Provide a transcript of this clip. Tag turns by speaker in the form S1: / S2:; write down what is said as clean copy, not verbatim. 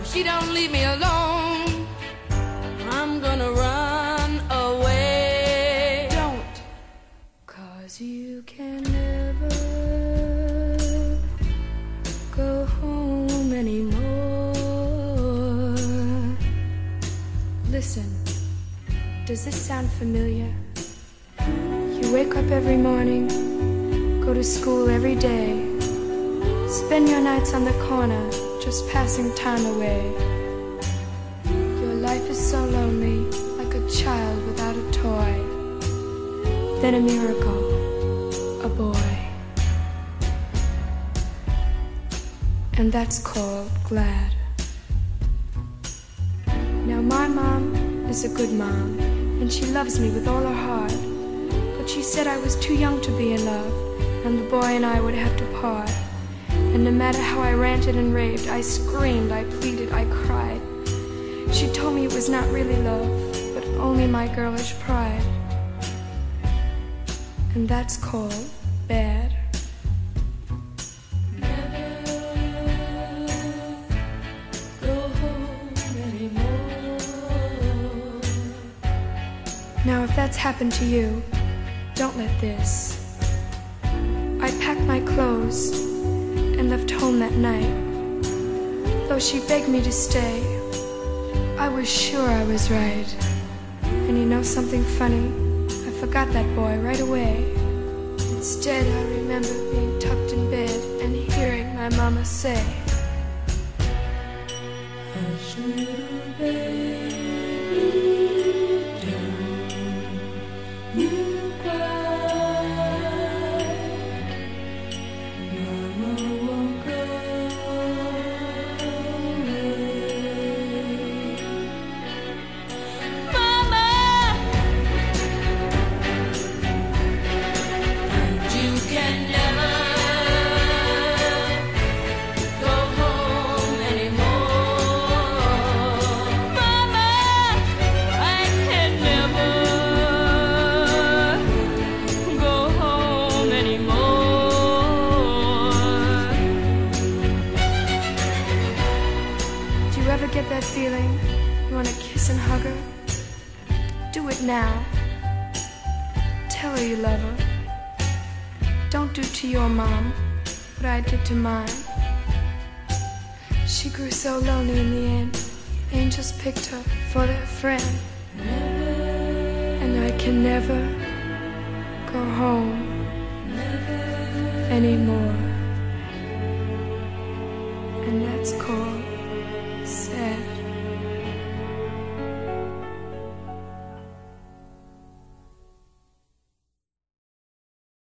S1: she don't leave me alone, I'm gonna run away. Don't, 'cause you can never go home anymore. Listen, does this sound familiar? You wake up every morning, go to school every day, spend your nights on the corner, just passing time away. Your life is so lonely, like a child without a toy. Then a miracle, a boy. And that's called glad. Now my mom is a good mom, and she loves me with all her heart. But she said I was too young to be in love, and the boy and I would have to part. And no matter how I ranted and raved, I screamed, I pleaded, I cried. She told me it was not really love, but only my girlish pride. And that's called bad. Never go home anymore. Now if that's happened to you, don't let this. I packed my clothes and left home that night. Though she begged me to stay, I was sure I was right. And you know something funny? I forgot that boy right away. Instead, I remember being tucked in bed and hearing my mama say, "Hush, little baby, don't you cry. Mama won't go away. Mama, you can never go home anymore. Mama, I can never go home anymore." Do you ever get that feeling? You want to kiss and hug her? Do it now. Tell her you love her. Don't do to your mom what I did to mine. She grew so lonely in the end. Angels picked her for their friend. And I can never go home anymore. And that's called